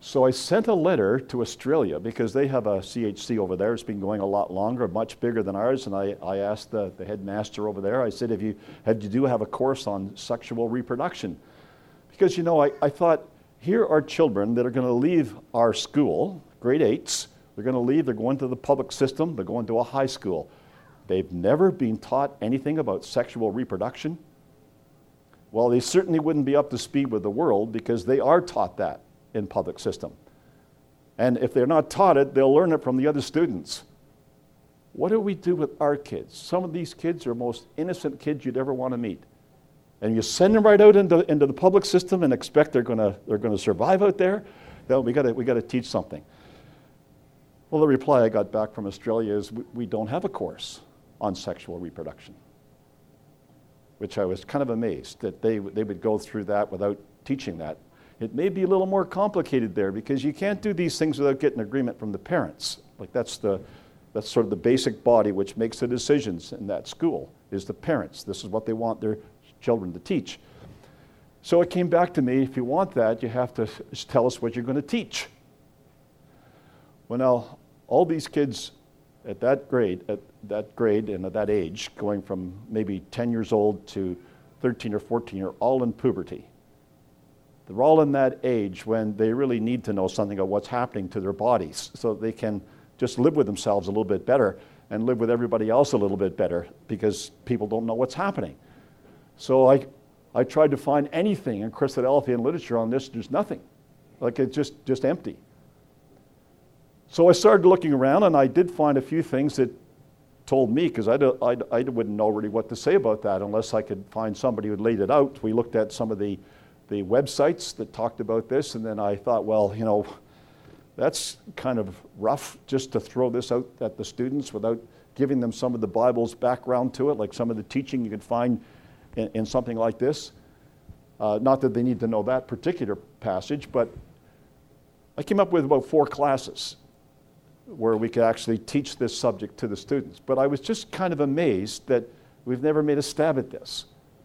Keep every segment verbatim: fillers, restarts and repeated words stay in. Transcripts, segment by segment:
So I sent a letter to Australia because they have a C H C over there. It's been going a lot longer, much bigger than ours. And I, I asked the, the headmaster over there, I said, if you, have you do have a course on sexual reproduction? Because, you know, I, I thought, here are children that are going to leave our school, grade eights. They're going to leave, they're going to the public system, they're going to a high school. They've never been taught anything about sexual reproduction. Well, they certainly wouldn't be up to speed with the world because they are taught that in public system. And if they're not taught it, they'll learn it from the other students. What do we do with our kids? Some of these kids are most innocent kids you'd ever want to meet. And you send them right out into, into the public system and expect they're gonna they're gonna survive out there? No, we gotta we gotta teach something. Well, the reply I got back from Australia is we, we don't have a course on sexual reproduction, which I was kind of amazed that they they would go through that without teaching that. It may be a little more complicated there because you can't do these things without getting agreement from the parents. Like that's the that's sort of the basic body which makes the decisions in that school is the parents. This is what they want their children to teach. So it came back to me, if you want that, you have to tell us what you're going to teach. Well, now, all these kids at that grade, at that grade and at that age, going from maybe ten years old to thirteen or fourteen, are all in puberty. They're all in that age when they really need to know something of what's happening to their bodies so they can just live with themselves a little bit better and live with everybody else a little bit better because people don't know what's happening. So I, I tried to find anything in Christadelphian literature on this. There's nothing. Like it's just, just empty. So I started looking around and I did find a few things that told me, because I, I, I wouldn't know really what to say about that unless I could find somebody who'd laid it out. We looked at some of the, the websites that talked about this, and then I thought, well, you know, that's kind of rough just to throw this out at the students without giving them some of the Bible's background to it, like some of the teaching you could find in, in something like this. Uh, not that they need to know that particular passage, but I came up with about four classes where we could actually teach this subject to the students. But I was just kind of amazed that we've never made a stab at this.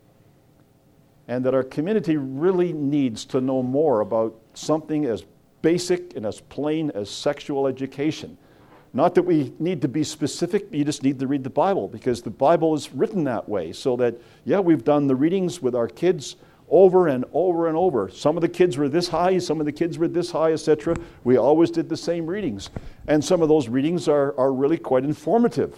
And that our community really needs to know more about something as basic and as plain as sexual education. Not that we need to be specific, you just need to read the Bible, because the Bible is written that way, so that, yeah, we've done the readings with our kids over and over and over. Some of the kids were this high, some of the kids were this high, et cetera. We always did the same readings. And some of those readings are, are really quite informative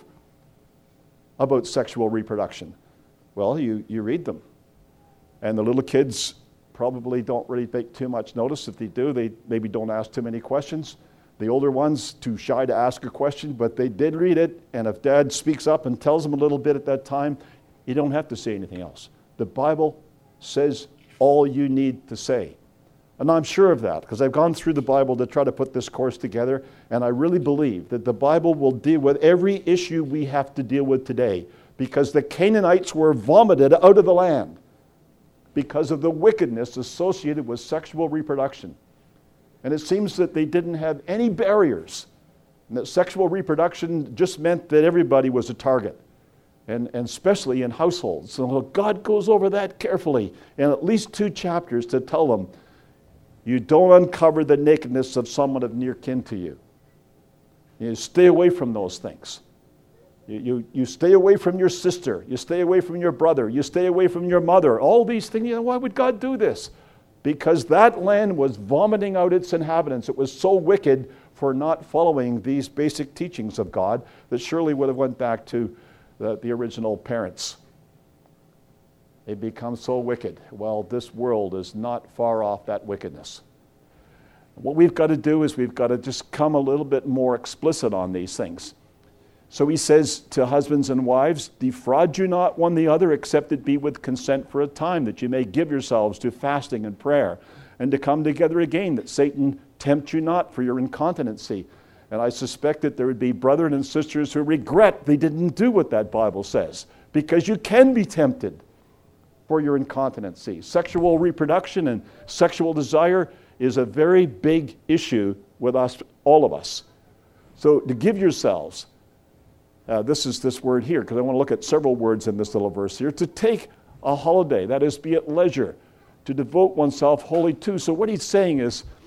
about sexual reproduction. Well, you, you read them. And the little kids probably don't really take too much notice. If they do, they maybe don't ask too many questions. The older ones, too shy to ask a question, but they did read it. And if Dad speaks up and tells them a little bit at that time, you don't have to say anything else. The Bible says all you need to say. And I'm sure of that, because I've gone through the Bible to try to put this course together, and I really believe that the Bible will deal with every issue we have to deal with today, because the Canaanites were vomited out of the land because of the wickedness associated with sexual reproduction. And it seems that they didn't have any barriers, and that sexual reproduction just meant that everybody was a target. And, and especially in households. So God goes over that carefully in at least two chapters to tell them, you don't uncover the nakedness of someone of near kin to you. You stay away from those things. You, you, you stay away from your sister. You stay away from your brother. You stay away from your mother. All these things, you know, why would God do this? Because that land was vomiting out its inhabitants. It was so wicked for not following these basic teachings of God that surely would have went back to The, the original parents. They become so wicked. Well, this world is not far off that wickedness. What we've got to do is we've got to just come a little bit more explicit on these things. So he says to husbands and wives, defraud you not one the other, except it be with consent for a time, that you may give yourselves to fasting and prayer, and to come together again, that Satan tempt you not for your incontinency. And I suspect that there would be brethren and sisters who regret they didn't do what that Bible says, because you can be tempted for your incontinency. Sexual reproduction and sexual desire is a very big issue with us, all of us. So to give yourselves, uh, this is this word here, because I want to look at several words in this little verse here, to take a holiday, that is, be at leisure, to devote oneself wholly to. So what he's saying is,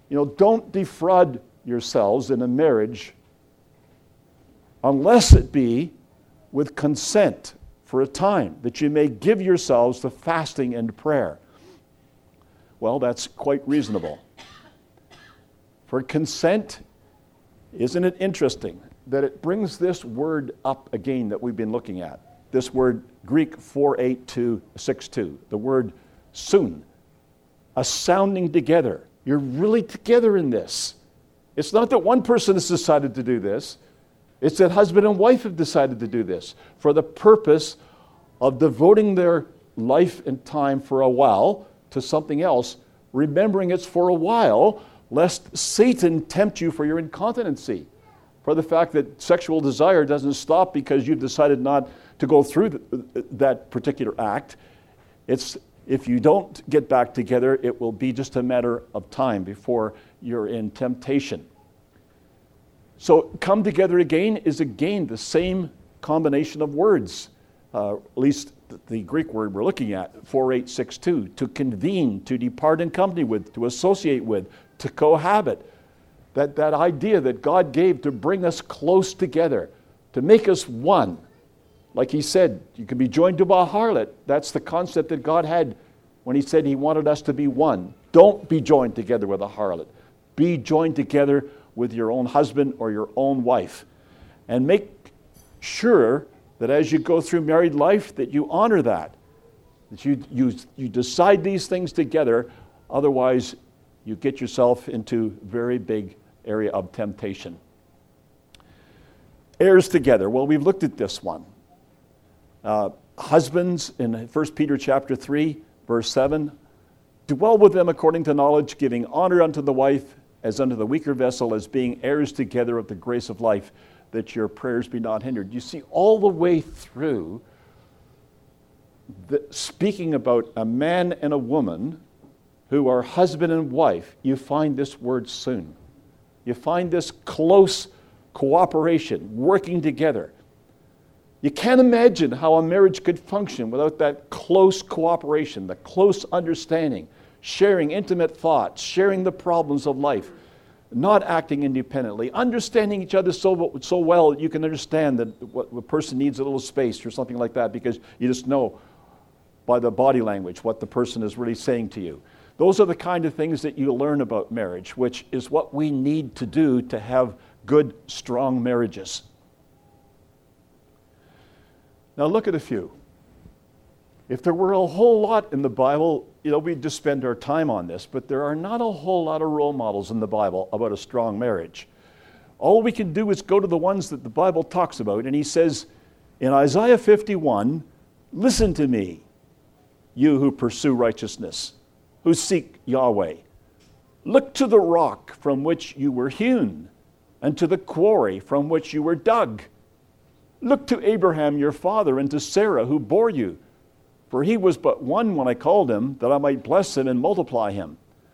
You know, don't defraud yourselves in a marriage unless it be with consent for a time, that you may give yourselves to fasting and prayer. Well, that's quite reasonable. For consent, isn't it interesting that it brings this word up again that we've been looking at? This word, Greek four eight two six two, the word soon, a sounding together. You're really together in this. It's not that one person has decided to do this. It's that husband and wife have decided to do this for the purpose of devoting their life and time for a while to something else, remembering it's for a while, lest Satan tempt you for your incontinency, for the fact that sexual desire doesn't stop because you've decided not to go through th- that particular act. It's if you don't get back together, it will be just a matter of time before you're in temptation. So come together again is again the same combination of words, uh, at least the Greek word we're looking at, four eight six two, to convene, to depart in company with, to associate with, to cohabit. That, that idea that God gave to bring us close together, to make us one. Like he said, you can be joined to a harlot. That's the concept that God had when he said he wanted us to be one. Don't be joined together with a harlot. Be joined together with your own husband or your own wife. And make sure that as you go through married life that you honor that. That you, you, you decide these things together, otherwise you get yourself into very big area of temptation. Heirs together. Well, we've looked at this one. Uh, husbands in First Peter chapter three, verse seven, dwell with them according to knowledge, giving honor unto the wife as unto the weaker vessel, as being heirs together of the grace of life, that your prayers be not hindered. You see, all the way through, the, speaking about a man and a woman who are husband and wife, you find this word soon. You find this close cooperation, working together. You can't imagine how a marriage could function without that close cooperation, the close understanding, sharing intimate thoughts, sharing the problems of life, not acting independently, understanding each other so, so well that you can understand that what a person needs a little space or something like that, because you just know by the body language what the person is really saying to you. Those are the kind of things that you learn about marriage, which is what we need to do to have good, strong marriages. Now look at a few. If there were a whole lot in the Bible, you know, we'd just spend our time on this, but there are not a whole lot of role models in the Bible about a strong marriage. All we can do is go to the ones that the Bible talks about, and he says in Isaiah fifty-one, listen to me, you who pursue righteousness, who seek Yahweh. Look to the rock from which you were hewn, and to the quarry from which you were dug. Look to Abraham your father, and to Sarah who bore you. For he was but one when I called him, that I might bless him and multiply him.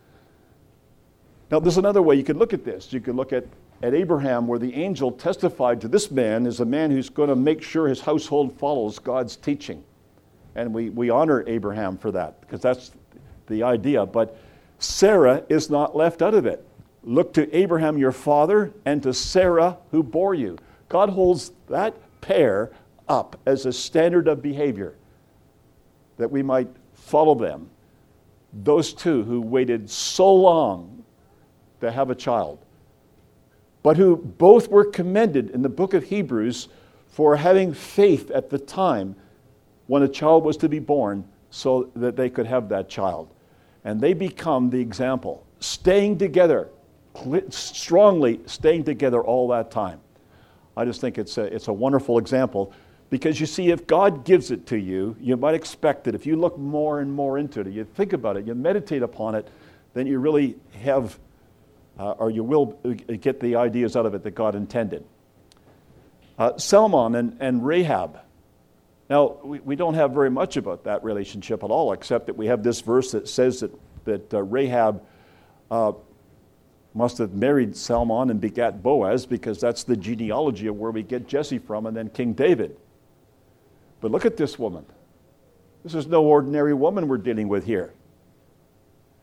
Now there's another way you could look at this. You could look at, at Abraham, where the angel testified to this man as a man who's going to make sure his household follows God's teaching. And we, we honor Abraham for that, because that's the idea. But Sarah is not left out of it. Look to Abraham your father, and to Sarah who bore you. God holds that pair up as a standard of behavior, that we might follow them. Those two who waited so long to have a child, but who both were commended in the book of Hebrews for having faith at the time when a child was to be born, so that they could have that child. And they become the example, staying together, strongly staying together all that time. I just think it's a, it's a wonderful example, because you see, if God gives it to you, you might expect it. If you look more and more into it, you think about it, you meditate upon it, then you really have, uh, or you will get the ideas out of it that God intended. Uh, Salmon and, and Rahab. Now, we, we don't have very much about that relationship at all, except that we have this verse that says that, that uh, Rahab uh, must have married Salmon and begat Boaz, because that's the genealogy of where we get Jesse from, and then King David. But look at this woman. This is no ordinary woman we're dealing with here.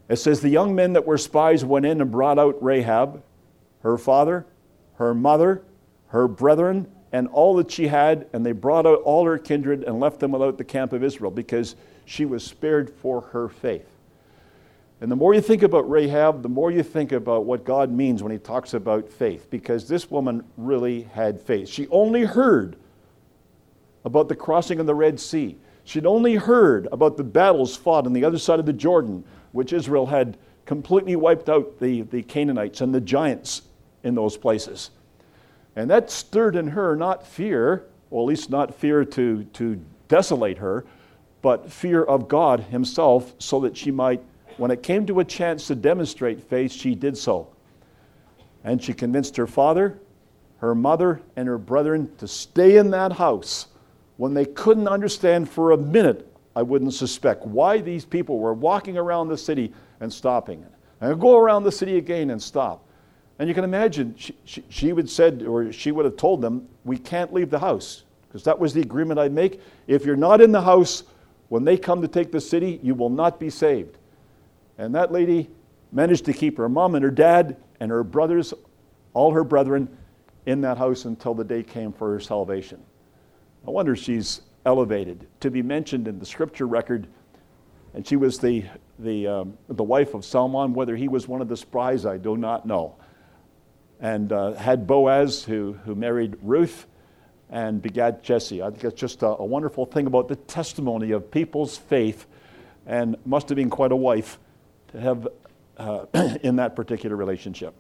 It says, the young men that were spies went in and brought out Rahab, her father, her mother, her brethren, and all that she had, and they brought out all her kindred and left them without the camp of Israel, because she was spared for her faith. And the more you think about Rahab, the more you think about what God means when he talks about faith, because this woman really had faith. She only heard about the crossing of the Red Sea. She'd only heard about the battles fought on the other side of the Jordan, which Israel had completely wiped out the, the Canaanites and the giants in those places. And that stirred in her not fear, or at least not fear to, to desolate her, but fear of God himself, so that she might, when it came to a chance to demonstrate faith, she did so. And she convinced her father, her mother, and her brethren to stay in that house when they couldn't understand for a minute, I wouldn't suspect, why these people were walking around the city and stopping. And go around the city again and stop. And you can imagine, she, she, she would said, or she would have told them, we can't leave the house, because that was the agreement I'd make. If you're not in the house, when they come to take the city, you will not be saved. And that lady managed to keep her mom and her dad and her brothers, all her brethren, in that house until the day came for her salvation. I wonder if she's elevated to be mentioned in the scripture record. And she was the the um, the wife of Salmon. Whether he was one of the spies, I do not know. And uh, had Boaz, who who married Ruth and begat Jesse. I think it's just a, a wonderful thing about the testimony of people's faith, and must have been quite a wife to have uh, in that particular relationship.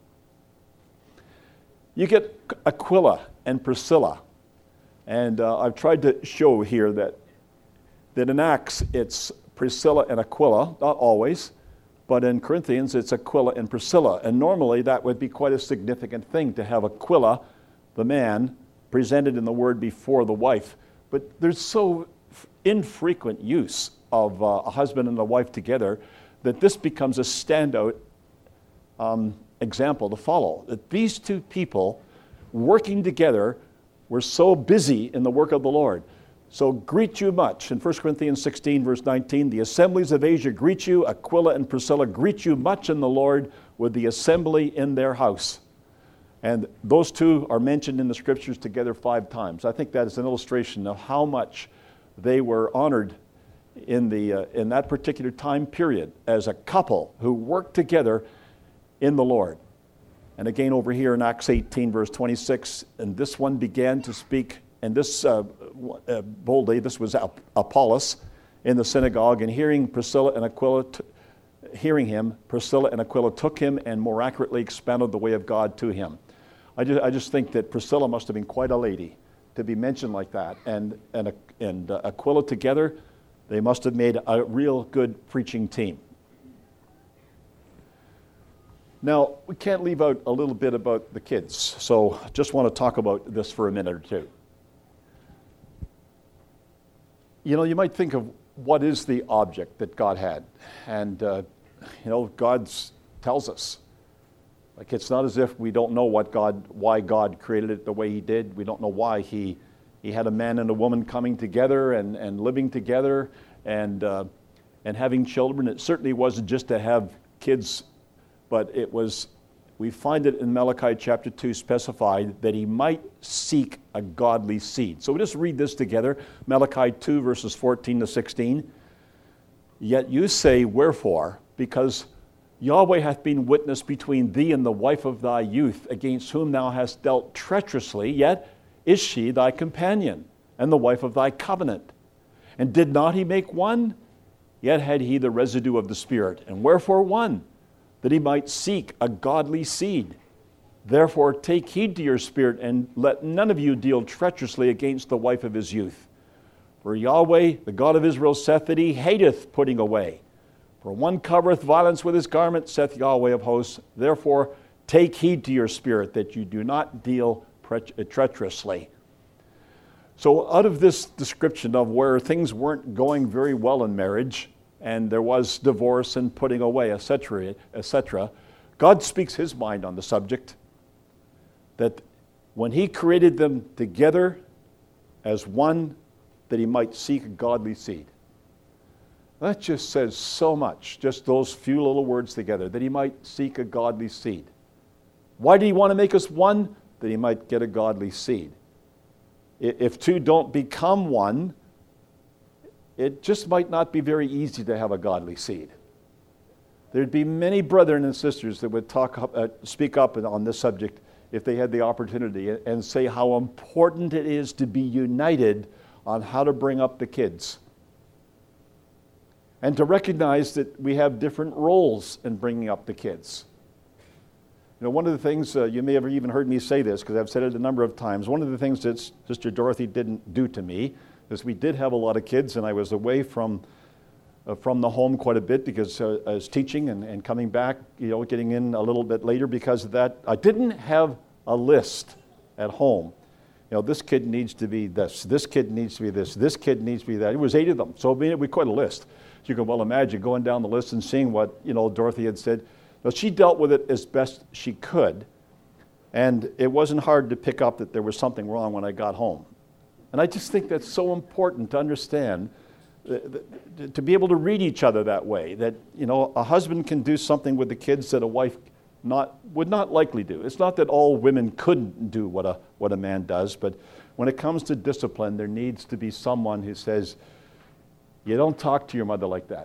You get Aquila and Priscilla. And uh, I've tried to show here that, that in Acts it's Priscilla and Aquila, not always, but in Corinthians it's Aquila and Priscilla. And normally that would be quite a significant thing to have Aquila, the man, presented in the word before the wife. But there's so infrequent use of uh, a husband and a wife together that this becomes a standout um, example to follow. That these two people working together were so busy in the work of the Lord. So greet you much. In First Corinthians sixteen, verse nineteen, the assemblies of Asia greet you. Aquila and Priscilla greet you much in the Lord, with the assembly in their house. And those two are mentioned in the scriptures together five times. I think that is an illustration of how much they were honored in, the, uh, in that particular time period as a couple who worked together in the Lord. And again over here in Acts eighteen, verse twenty-six, and this one began to speak, and this uh, uh, boldly, this was Apollos in the synagogue, and hearing Priscilla and Aquila, t- hearing him, Priscilla and Aquila took him and more accurately expounded the way of God to him. I just, I just think that Priscilla must have been quite a lady to be mentioned like that, and and and uh, Aquila together, they must have made a real good preaching team. Now, we can't leave out a little bit about the kids, so I just want to talk about this for a minute or two. You know, you might think of what is the object that God had, and, uh, you know, God tells us. Like, it's not as if we don't know what God, why God created it the way he did. We don't know why he, he had a man and a woman coming together and, and living together and, uh, and having children. It certainly wasn't just to have kids, but it was, we find it in Malachi chapter two specified that he might seek a godly seed. So we just read this together. Malachi two, verses fourteen to sixteen. Yet you say, wherefore? Because Yahweh hath been witness between thee and the wife of thy youth, against whom thou hast dealt treacherously, yet is she thy companion, and the wife of thy covenant. And did not he make one? Yet had he the residue of the Spirit. And wherefore one? That he might seek a godly seed. Therefore take heed to your spirit, and let none of you deal treacherously against the wife of his youth. For Yahweh, the God of Israel, saith that he hateth putting away. For one covereth violence with his garment, saith Yahweh of hosts. Therefore take heed to your spirit, that you do not deal treacherously. So out of this description of where things weren't going very well in marriage, and there was divorce and putting away, et cetera, et cetera, God speaks his mind on the subject, that when he created them together as one, that he might seek a godly seed. That just says so much, just those few little words together, that he might seek a godly seed. Why did he want to make us one? That he might get a godly seed. If two don't become one, it just might not be very easy to have a godly seed. There'd be many brethren and sisters that would talk up, uh, speak up on this subject if they had the opportunity and say how important it is to be united on how to bring up the kids. And to recognize that we have different roles in bringing up the kids. You know, one of the things, uh, you may have even heard me say this, because I've said it a number of times, one of the things that Sister Dorothy didn't do to me is we did have a lot of kids, and I was away from uh, from the home quite a bit because uh, I was teaching and, and coming back, you know, getting in a little bit later because of that. I didn't have a list at home. You know, this kid needs to be this, this kid needs to be this, this kid needs to be that. It was eight of them, so I mean, we quite a list. So you can well imagine going down the list and seeing what, you know, Dorothy had said. Now, she dealt with it as best she could, and it wasn't hard to pick up that there was something wrong when I got home. And I just think that's so important to understand, uh, to be able to read each other that way, that, you know, a husband can do something with the kids that a wife not would not likely do. It's not that all women couldn't do what a what a man does, but when it comes to discipline, there needs to be someone who says, you don't talk to your mother like that.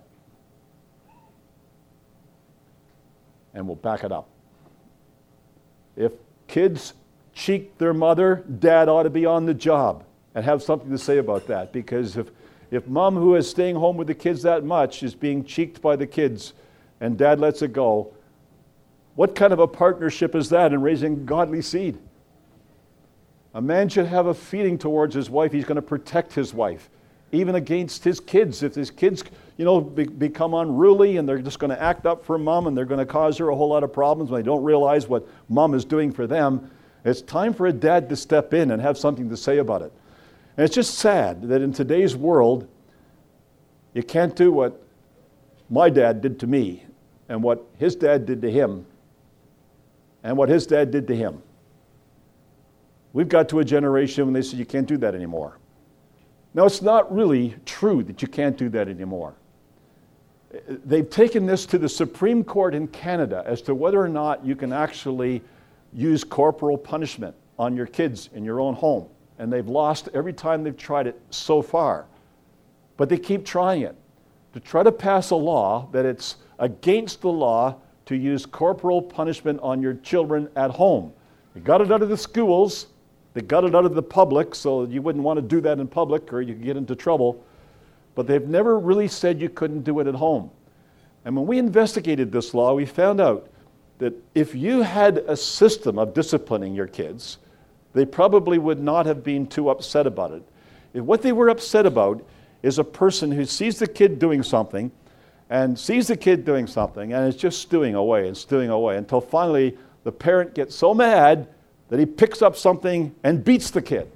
And we'll back it up. If kids cheek their mother, dad ought to be on the job and have something to say about that. Because if, if mom, who is staying home with the kids that much, is being cheeked by the kids and dad lets it go, what kind of a partnership is that in raising godly seed? A man should have a feeling towards his wife. He's going to protect his wife, even against his kids. If his kids, you know, be, become unruly and they're just going to act up for mom and they're going to cause her a whole lot of problems when they don't realize what mom is doing for them, it's time for a dad to step in and have something to say about it. And it's just sad that in today's world, you can't do what my dad did to me and what his dad did to him and what his dad did to him. We've got to a generation when they say you can't do that anymore. Now, it's not really true that you can't do that anymore. They've taken this to the Supreme Court in Canada as to whether or not you can actually use corporal punishment on your kids in your own home. And they've lost every time they've tried it so far. But they keep trying it to try to pass a law that it's against the law to use corporal punishment on your children at home. They got it out of the schools. They got it out of the public, so you wouldn't want to do that in public or you could get into trouble. But they've never really said you couldn't do it at home. And when we investigated this law, we found out that if you had a system of disciplining your kids, they probably would not have been too upset about it. If what they were upset about is a person who sees the kid doing something and sees the kid doing something and is just stewing away and stewing away until finally the parent gets so mad that he picks up something and beats the kid.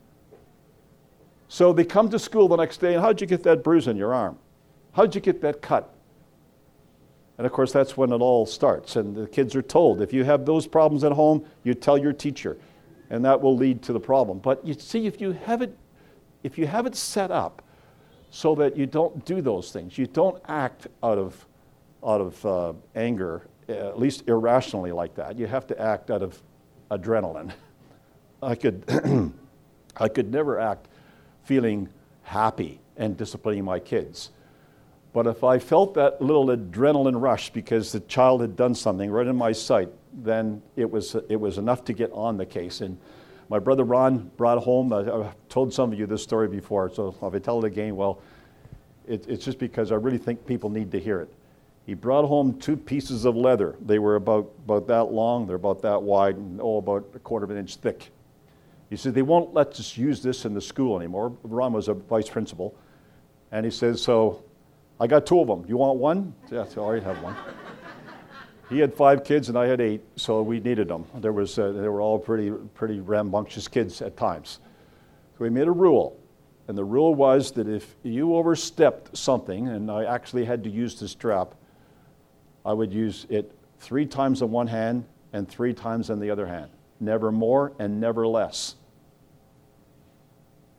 So they come to school the next day, and how'd you get that bruise on your arm? How'd you get that cut? And of course, that's when it all starts. And the kids are told, if you have those problems at home, you tell your teacher. And that will lead to the problem. But you see, if you have it, if you have it set up so that you don't do those things, you don't act out of, out of uh, anger, at least irrationally like that. You have to act out of adrenaline. I could, I could never act feeling happy and disciplining my kids. But if I felt that little adrenaline rush because the child had done something right in my sight, then it was it was enough to get on the case. And my brother Ron brought home, uh, I've told some of you this story before, so if I tell it again, well, it, it's just because I really think people need to hear it. He brought home two pieces of leather. They were about, about that long, they're about that wide, and oh, about a quarter of an inch thick. He said, they won't let us use this in the school anymore. Ron was a vice principal. And he says, so I got two of them. You want one? Yeah, so I already have one. He had five kids and I had eight, so we needed them. There was, uh, they were all pretty, pretty rambunctious kids at times. So we made a rule. And the rule was that if you overstepped something, and I actually had to use the strap, I would use it three times on one hand and three times on the other hand. Never more and never less.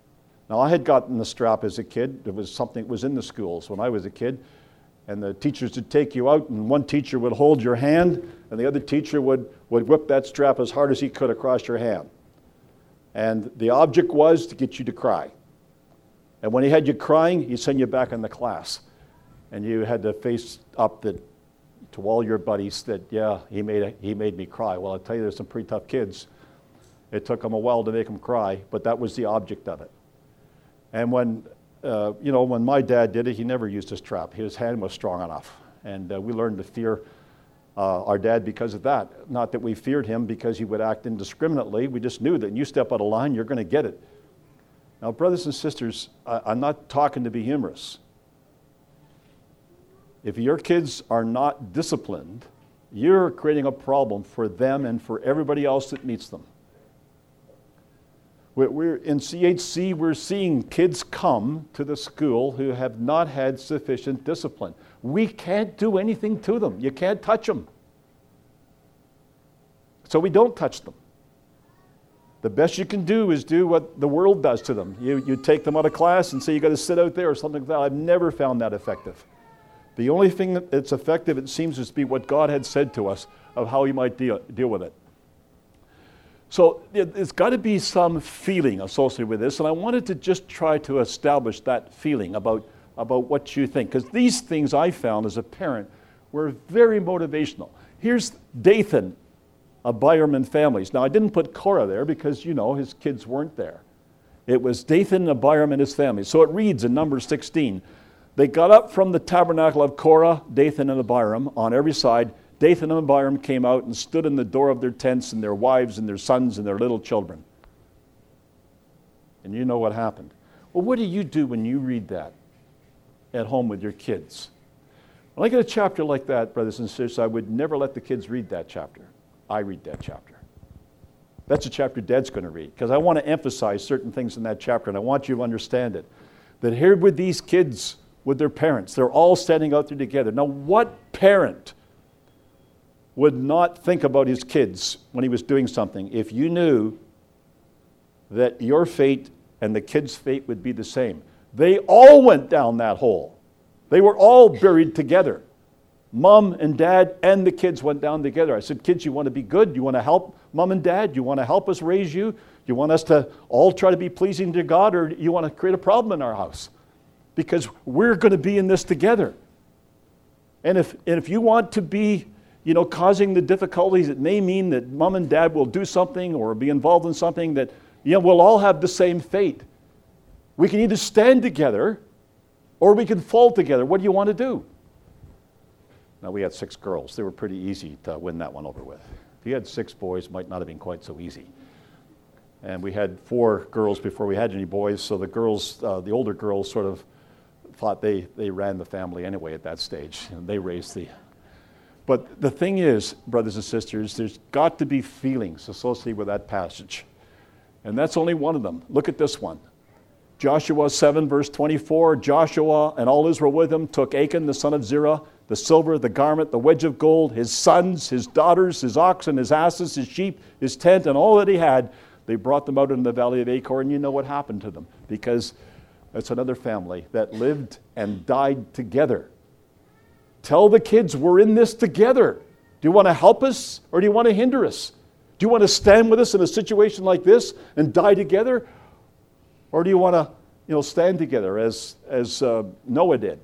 Now, I had gotten the strap as a kid. It was something that was in the schools when I was a kid. And the teachers would take you out, and one teacher would hold your hand, and the other teacher would, would whip that strap as hard as he could across your hand. And the object was to get you to cry. And when he had you crying, he'd send you back in the class. And you had to face up that, to all your buddies that, yeah, he made, a, he made me cry. Well, I'll tell you, there's some pretty tough kids. It took them a while to make them cry, but that was the object of it. And when, uh, you know, when my dad did it, he never used his trap. His hand was strong enough. And uh, we learned to fear uh, our dad because of that. Not that we feared him because he would act indiscriminately. We just knew that when you step out of line, you're going to get it. Now, brothers and sisters, I, I'm not talking to be humorous. If your kids are not disciplined, you're creating a problem for them and for everybody else that meets them. We're, in C H C, we're seeing kids come to the school who have not had sufficient discipline. We can't do anything to them. You can't touch them. So we don't touch them. The best you can do is do what the world does to them. You, you take them out of class and say you got to sit out there or something like that. I've never found that effective. The only thing that's effective, it seems, is to be what God had said to us of how you might deal, deal with it. So there's got to be some feeling associated with this, and I wanted to just try to establish that feeling about, about what you think, because these things I found as a parent were very motivational. Here's Dathan, Abiram families. Now, I didn't put Korah there because, you know, his kids weren't there. It was Dathan, Abiram, and his family. So it reads in Numbers sixteen, they got up from the tabernacle of Korah, Dathan, and Abiram on every side. Dathan and Abiram came out and stood in the door of their tents, and their wives and their sons and their little children. And you know what happened. Well, what do you do when you read that at home with your kids? When I get a chapter like that, brothers and sisters, I would never let the kids read that chapter. I read that chapter. That's a chapter Dad's going to read, because I want to emphasize certain things in that chapter, and I want you to understand it. That here with these kids, with their parents, they're all standing out there together. Now, what parent would not think about his kids when he was doing something if you knew that your fate and the kids' fate would be the same? They all went down that hole. They were all buried together. Mom and Dad and the kids went down together. I said, kids, you want to be good? You want to help Mom and Dad? You want to help us raise you? You want us to all try to be pleasing to God, or you want to create a problem in our house? Because we're going to be in this together. And if, and if you want to be, you know, causing the difficulties, it may mean that Mom and Dad will do something or be involved in something that, you know, we'll all have the same fate. We can either stand together or we can fall together. What do you want to do? Now, we had six girls. They were pretty easy to win that one over with. If you had six boys, it might not have been quite so easy. And we had four girls before we had any boys, so the girls, uh, the older girls sort of thought they, they ran the family anyway at that stage, and they raised the... But the thing is, brothers and sisters, there's got to be feelings associated with that passage. And that's only one of them. Look at this one. Joshua seven, verse twenty-four, Joshua and all Israel with him took Achan, the son of Zerah, the silver, the garment, the wedge of gold, his sons, his daughters, his oxen, his asses, his sheep, his tent, and all that he had. They brought them out into the valley of Achor, and you know what happened to them, because it's another family that lived and died together. Tell the kids we're in this together. Do you want to help us or do you want to hinder us? Do you want to stand with us in a situation like this and die together? Or do you want to, you know, stand together as, as uh, Noah did?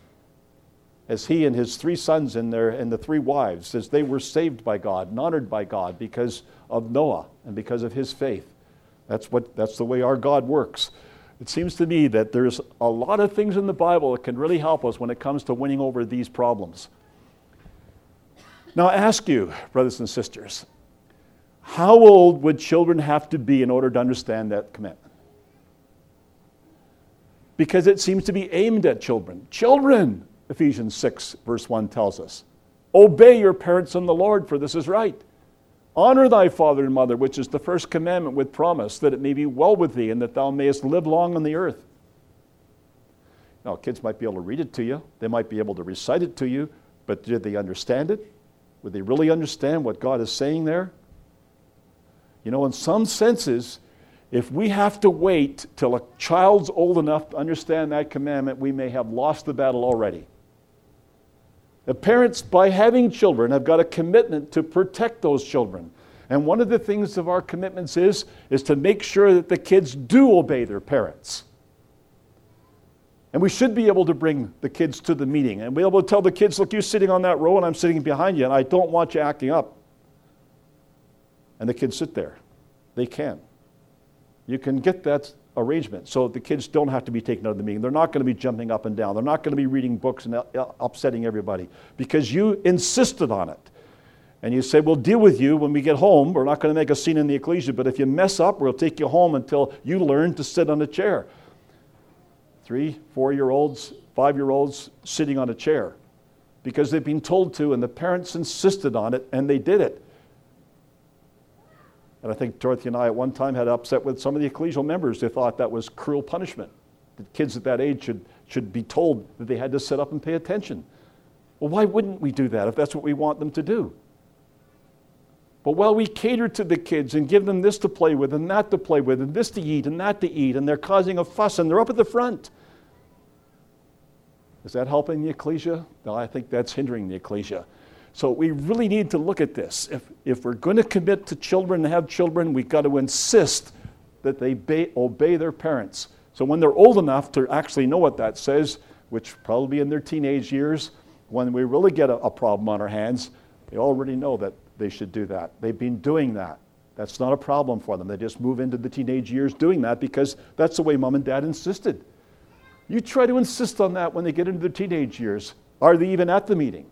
As he and his three sons and, their, and the three wives, as they were saved by God and honored by God because of Noah and because of his faith. That's, what, that's the way our God works. It seems to me that there's a lot of things in the Bible that can really help us when it comes to winning over these problems. Now I ask you, brothers and sisters, how old would children have to be in order to understand that commandment? Because it seems to be aimed at children. Children, Ephesians six, verse one tells us, obey your parents in the Lord, for this is right. Honor thy father and mother, which is the first commandment with promise, that it may be well with thee and that thou mayest live long on the earth. Now, kids might be able to read it to you. They might be able to recite it to you, but did they understand it? Would they really understand what God is saying there? You know, in some senses, If we have to wait till a child's old enough to understand that commandment, we may have lost the battle already. The parents, by having children, have got a commitment to protect those children. And one of the things of our commitments is, is to make sure that the kids do obey their parents. And we should be able to bring the kids to the meeting and be able to tell the kids, look, you're sitting on that row and I'm sitting behind you and I don't want you acting up. And the kids sit there. They can. You can get that arrangement so the kids don't have to be taken out of the meeting. They're not going to be jumping up and down. They're not going to be reading books and upsetting everybody because you insisted on it. And you say, we'll deal with you when we get home. We're not going to make a scene in the ecclesia, but if you mess up, we'll take you home until you learn to sit on a chair. Three, four-year-olds, five-year-olds sitting on a chair because they've been told to and the parents insisted on it and they did it. And I think Dorothy and I at one time had upset with some of the ecclesial members. They thought that was cruel punishment. That kids at that age should, should be told that they had to sit up and pay attention. Well, why wouldn't we do that if that's what we want them to do? But while we cater to the kids and give them this to play with and that to play with and this to eat and that to eat and they're causing a fuss and they're up at the front, is that helping the ecclesia? No, I think that's hindering the ecclesia. So we really need to look at this. If, if we're going to commit to children and have children, we've got to insist that they obey, obey their parents. So when they're old enough to actually know what that says, which probably in their teenage years, when we really get a, a problem on our hands, they already know that they should do that. They've been doing that. That's not a problem for them. They just move into the teenage years doing that because that's the way mom and dad insisted. You try to insist on that when they get into their teenage years. Are they even at the meeting?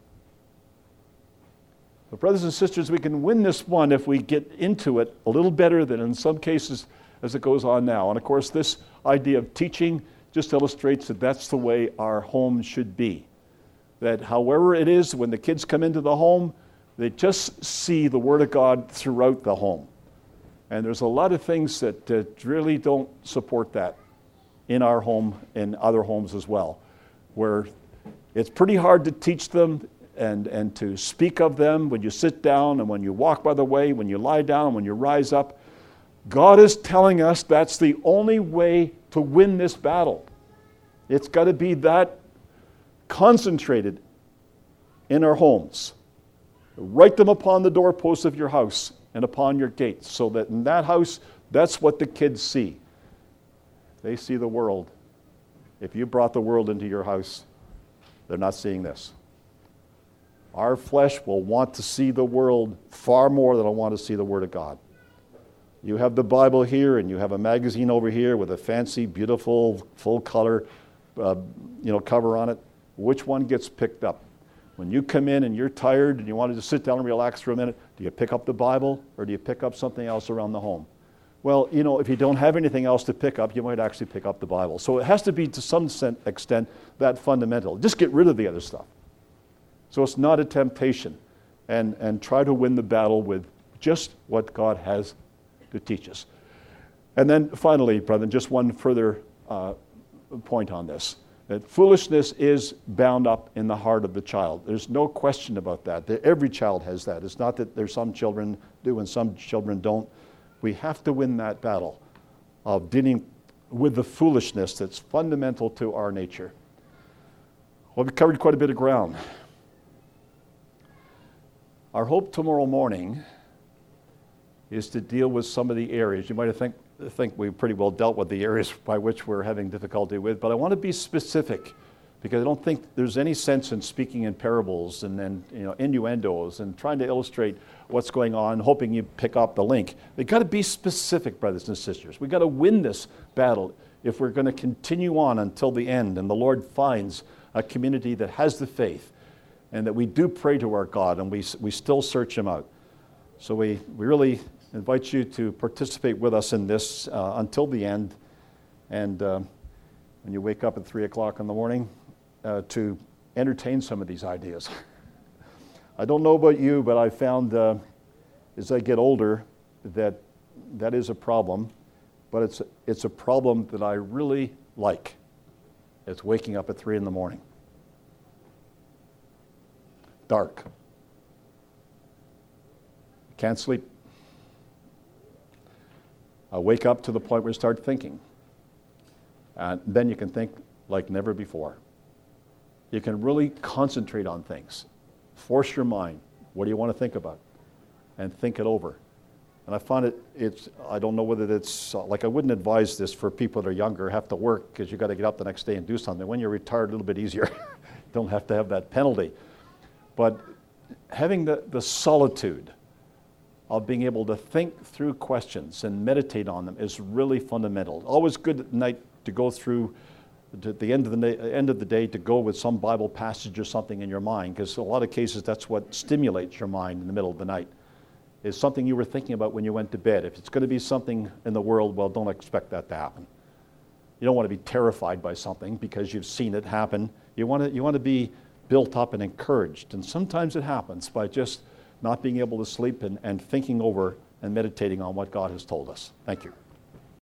But brothers and sisters, we can win this one if we get into it a little better than in some cases as it goes on now. And of course, this idea of teaching just illustrates that that's the way our home should be. That however it is, when the kids come into the home, they just see the Word of God throughout the home. And there's a lot of things that uh, really don't support that in our home and other homes as well, where it's pretty hard to teach them and, and to speak of them when you sit down and when you walk by the way, when you lie down, when you rise up. God is telling us that's the only way to win this battle. It's got to be that concentrated in our homes. Write them upon the doorposts of your house and upon your gates, so that in that house, that's what the kids see. They see the world. If you brought the world into your house, they're not seeing this. Our flesh will want to see the world far more than I want to see the Word of God. You have the Bible here, and you have a magazine over here with a fancy, beautiful, full-color uh, you know, cover on it. Which one gets picked up? When you come in and you're tired and you want to just sit down and relax for a minute, do you pick up the Bible or do you pick up something else around the home? Well, you know, if you don't have anything else to pick up, you might actually pick up the Bible. So it has to be, to some extent, that fundamental. Just get rid of the other stuff. So it's not a temptation. And, and try to win the battle with just what God has to teach us. And then finally, brethren, just one further uh, point on this. That foolishness is bound up in the heart of the child. There's no question about that. Every child has that. It's not that there's some children do and some children don't. We have to win that battle of dealing with the foolishness that's fundamental to our nature. Well, we've covered quite a bit of ground. Our hope tomorrow morning is to deal with some of the areas. You might have think, think we've pretty well dealt with the areas by which we're having difficulty with, but I want to be specific because I don't think there's any sense in speaking in parables and then you know innuendos and trying to illustrate what's going on, hoping you pick up the link. We've got to be specific, brothers and sisters. We've got to win this battle if we're going to continue on until the end and the Lord finds a community that has the faith and that we do pray to our God and we, we still search Him out. So we, we really invite you to participate with us in this uh, until the end. And uh, when you wake up at three o'clock in the morning, uh, to entertain some of these ideas. I don't know about you, but I found uh, as I get older that that is a problem, but it's, it's a problem that I really like. It's waking up at three in the morning. Dark. Can't sleep. Uh, wake up to the point where you start thinking. And then you can think like never before. You can really concentrate on things. Force your mind. What do you want to think about? And think it over. And I find it, it's, I don't know whether it's, uh, like I wouldn't advise this for people that are younger, have to work because you got to get up the next day and do something. When you're retired, a little bit easier. Don't have to have that penalty. But having the, the solitude of being able to think through questions and meditate on them is really fundamental. Always good at night to go through, to the end of the, na- end of the day, to go with some Bible passage or something in your mind, because in a lot of cases that's what stimulates your mind in the middle of the night, is something you were thinking about when you went to bed. If it's going to be something in the world, well, don't expect that to happen. You don't want to be terrified by something because you've seen it happen. You want to, you want to be built up and encouraged. And sometimes it happens by just not being able to sleep and, and thinking over and meditating on what God has told us. Thank you.